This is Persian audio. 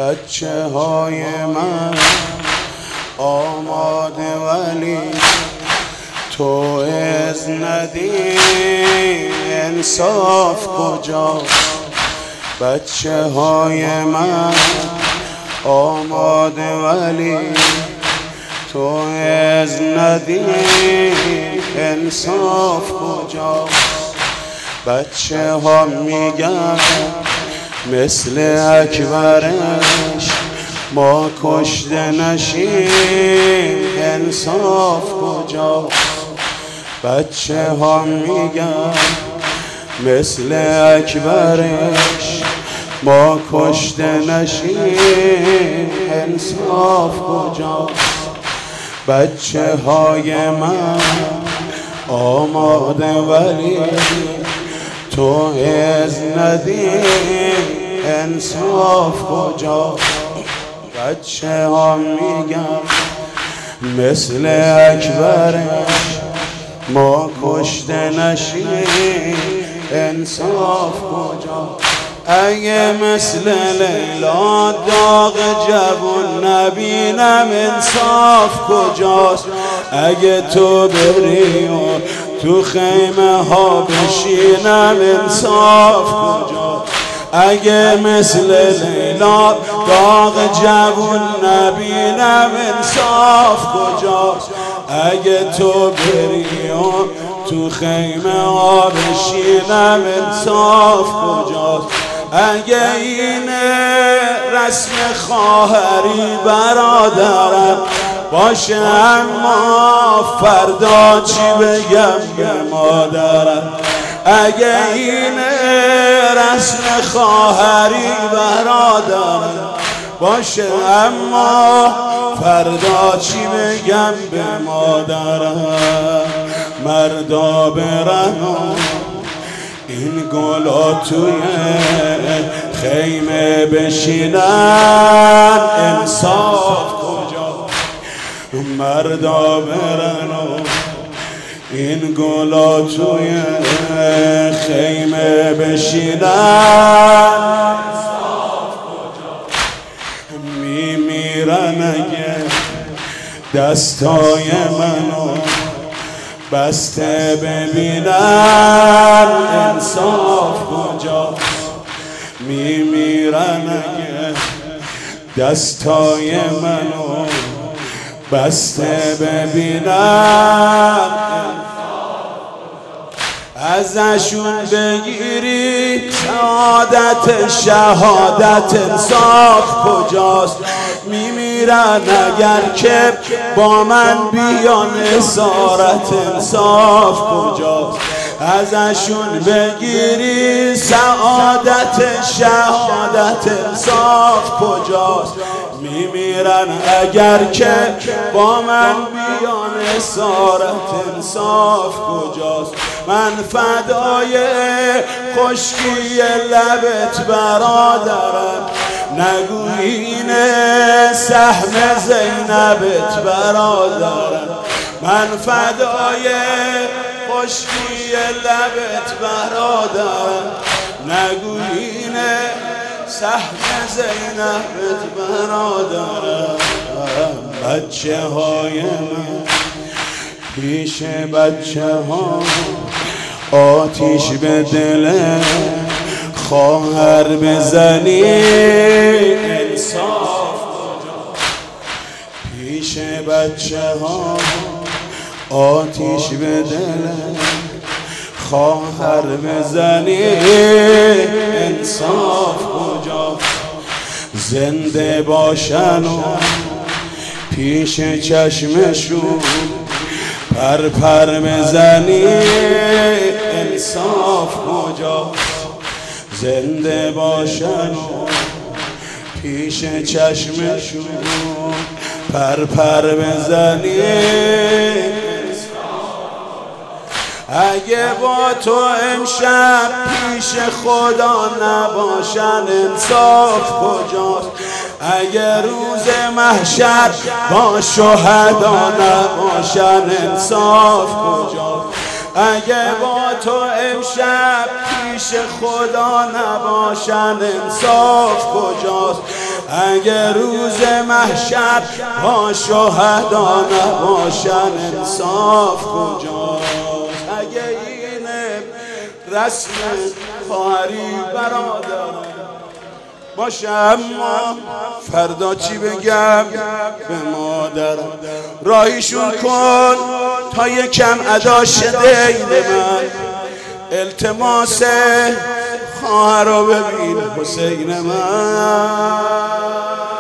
بچه های من آماده ولی تو از ندی انصاف کجا؟ بچه های من آماده ولی تو از ندی انصاف کجا؟ بچه ها میگن مثل اکبرش ما کشته نشیم انصاف کجا؟ بچه ها میگن مثل اکبرش ما کشته نشیم انصاف کجا؟ بچه های من آماده ولی تو از ندی انصاف کجا؟ بچه ها میگن مثل اکبرش ما کشته نشیم انصاف کجا؟ اگه مثل لیلا داغ جوون نبینم انصاف کجاست؟ اگه تو بری و تو خیمه ها بشینم انصاف کجاست؟ اگه مثل لیلا داغ جوون نبینم انصاف کجاست؟ اگه تو بری و تو خیمه ها بشینم انصاف کجاست؟ اگه این رسم خواهری برادرم باشه اما فردا چی بگم به مادرم؟ اگه این رسم خواهری برادرم باشه اما فردا چی بگم به مادرم؟ مردا برن این گلا توی خیمه بشینن انصاف کجا؟ مردا برن این گلا توی خیمه بشینن انصاف کجا؟ میمیرن اگه دستای منو بسته ببینن انصاف کجا؟ میمیرن اگه دستای منو بسته ببینن ازشون بگیری سعادت شهادت انصاف کجاست؟ میمیرن اگر که با من بیان اسارت انصاف کجاست؟ ازشون بگیری سعادت شهادت انصاف کجاست؟ میمیرن اگر که با من بیان اسارت انصاف کجاست؟ من فدای خشکی لبت برادرم نگو این سهم زینبت برادرم من فدای خشکی لبت برادرم نگو این سهم زینبت برادرم بچه های من پیش بچه ها آتیش به دل خواهر بزنی انصاف کجا؟ پیش بچه ها آتیش به دل خواهر بزنی انصاف کجا؟ زنده باشن و پیش چشمشون پر بزنی انصاف کجا؟ زنده باشن و پیش چشمشون پر بزنی اگه با تو امشب پیش خدا نباشن انصاف کجاست؟ اگه روز محشر با شهدا نباشن انصاف کجاست؟ اگه با تو امشب پیش خدا نباشن انصاف کجاست؟ اگه روز محشر با شهدا نباشن انصاف کجاست؟ اگه اینه رسم خواهری برادر باشه، اما فردا چی بگم به مادرم؟ راهیشون کن تا یکم ادا شده این من، التماس خواهر رو ببین حسین من.